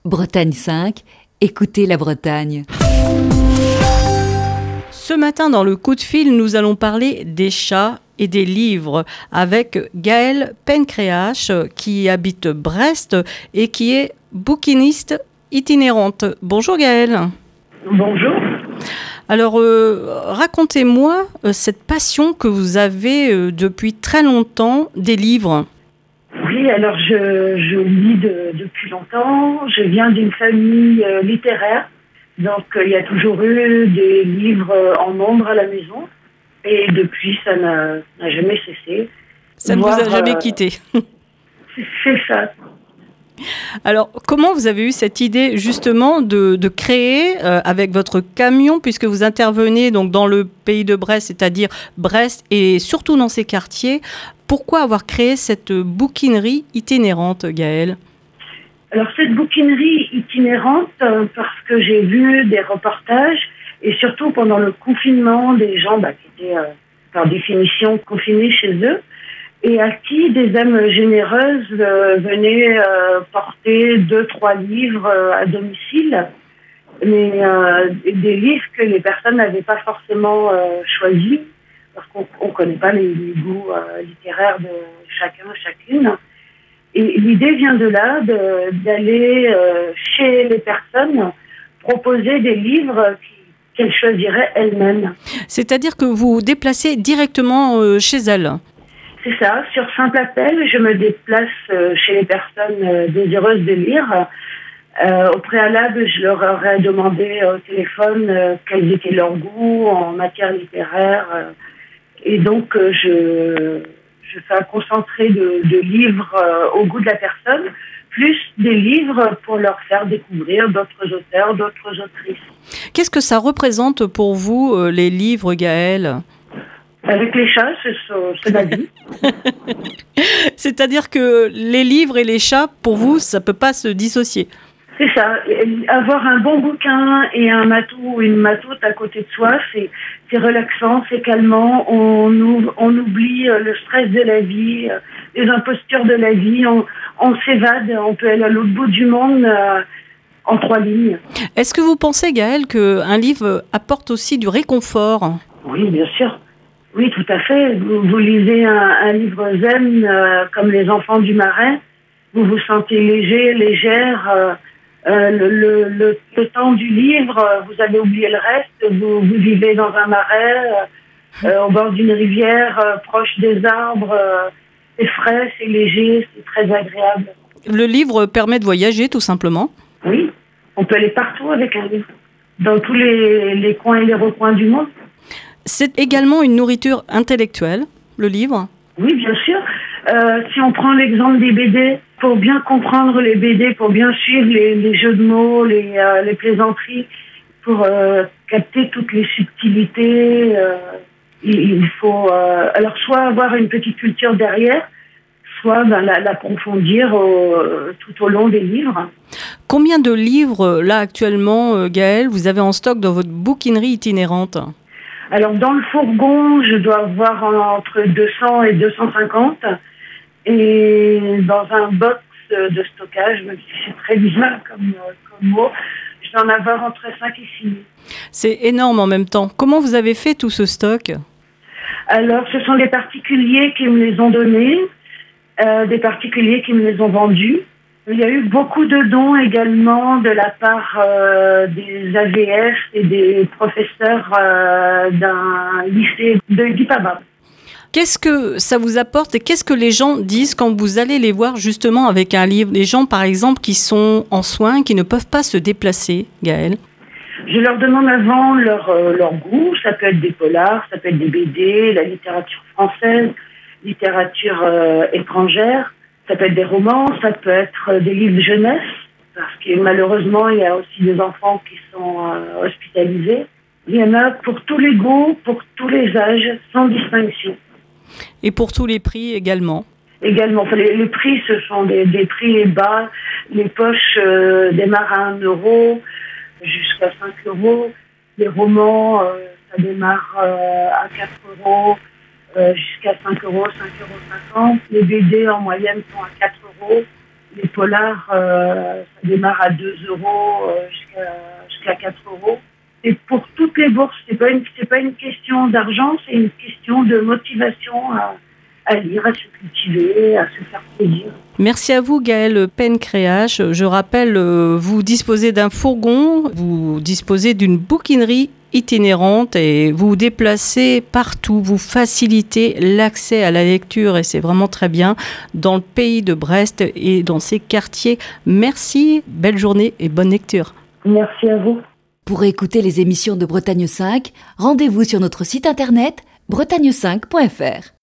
Bretagne 5, écoutez la Bretagne. Ce matin, dans le coup de fil, nous allons parler des chats et des livres avec Gaëlle Pencréache qui habite Brest et qui est bouquiniste itinérante. Bonjour Gaëlle. Bonjour. Alors, racontez-moi cette passion que vous avez depuis très longtemps des livres. Oui, alors je lis depuis longtemps. Je viens d'une famille littéraire. Donc, il y a toujours eu des livres en nombre à la maison. Et depuis, ça n'a jamais cessé. Ça ne vous a jamais quitté. C'est ça. Alors, comment vous avez eu cette idée justement de créer avec votre camion, puisque vous intervenez donc dans le pays de Brest, c'est-à-dire Brest et surtout dans ces quartiers, pourquoi avoir créé cette bouquinerie itinérante, Gaëlle ? Alors, cette bouquinerie itinérante, parce que j'ai vu des reportages, et surtout pendant le confinement, des gens qui étaient par définition confinés chez eux, et à qui des âmes généreuses venaient porter 2-3 livres à domicile, mais des livres que les personnes n'avaient pas forcément choisis, parce qu'on ne connaît pas les goûts littéraires de chacun, chacune. Et l'idée vient de là, d'aller chez les personnes, proposer des livres qu'elles choisiraient elles-mêmes. C'est-à-dire que vous vous déplacez directement chez elles ? C'est ça. Sur simple appel, je me déplace chez les personnes désireuses de lire. Au préalable, je leur aurais demandé au téléphone quels étaient leurs goûts en matière littéraire. Et donc, je fais un concentré de livres au goût de la personne, plus des livres pour leur faire découvrir d'autres auteurs, d'autres autrices. Qu'est-ce que ça représente pour vous, les livres, Gaëlle ? Avec les chats, c'est ma vie. C'est-à-dire que les livres et les chats, pour vous, ça ne peut pas se dissocier. C'est ça. Avoir un bon bouquin et un matou ou une matoute à côté de soi, c'est relaxant, c'est calmant. On oublie le stress de la vie, les impostures de la vie. On s'évade, on peut aller à l'autre bout du monde en 3 lignes. Est-ce que vous pensez, Gaëlle, qu'un livre apporte aussi du réconfort ? Oui, bien sûr. Oui, tout à fait. Vous lisez un livre zen comme Les Enfants du Marais. Vous vous sentez léger, légère. Le temps du livre, vous avez oublié le reste. Vous vivez dans un marais, au bord d'une rivière, proche des arbres. C'est frais, c'est léger, c'est très agréable. Le livre permet de voyager, tout simplement. Oui, on peut aller partout avec un livre. Dans tous les coins et les recoins du monde. C'est également une nourriture intellectuelle, le livre ? Oui, bien sûr. Si on prend l'exemple des BD, pour bien comprendre les BD, pour bien suivre les jeux de mots, les plaisanteries, pour capter toutes les subtilités, il faut alors soit avoir une petite culture derrière, soit l'approfondir tout au long des livres. Combien de livres, là, actuellement, Gaëlle, vous avez en stock dans votre bouquinerie itinérante ? Alors, dans le fourgon, je dois avoir entre 200 et 250. Et dans un box de stockage, même si c'est très bizarre comme mot, je dois en avoir entre 5 et 6 000. C'est énorme en même temps. Comment vous avez fait tout ce stock ? Alors, ce sont des particuliers qui me les ont donnés, des particuliers qui me les ont vendus. Il y a eu beaucoup de dons également de la part des AVF et des professeurs d'un lycée de Guipaba. Qu'est-ce que ça vous apporte et qu'est-ce que les gens disent quand vous allez les voir justement avec un livre ? Les gens, par exemple, qui sont en soins, qui ne peuvent pas se déplacer, Gaëlle ? Je leur demande avant leur goût. Ça peut être des polars, ça peut être des BD, la littérature française, littérature étrangère. Ça peut être des romans, ça peut être des livres de jeunesse, parce que malheureusement, il y a aussi des enfants qui sont hospitalisés. Il y en a pour tous les goûts, pour tous les âges, sans distinction. Et pour tous les prix également. Également, enfin, les prix, ce sont des prix bas. Les poches démarrent à 1 euro jusqu'à 5 euros. Les romans, ça démarre à 4 euros. Jusqu'à 5 euros, 5,50 €. Les BD en moyenne sont à 4 euros. Les polars, ça démarre à 2 euros jusqu'à 4 euros. Et pour toutes les bourses, c'est pas une question d'argent, c'est une question de motivation à lire, à se cultiver, à se faire plaisir. Merci à vous Gaëlle Pencréache. Je rappelle, vous disposez d'un fourgon, vous disposez d'une bouquinerie itinérante et vous vous déplacez partout, vous facilitez l'accès à la lecture et c'est vraiment très bien dans le pays de Brest et dans ses quartiers. Merci, belle journée et bonne lecture. Merci à vous. Pour écouter les émissions de Bretagne 5, rendez-vous sur notre site internet bretagne5.fr.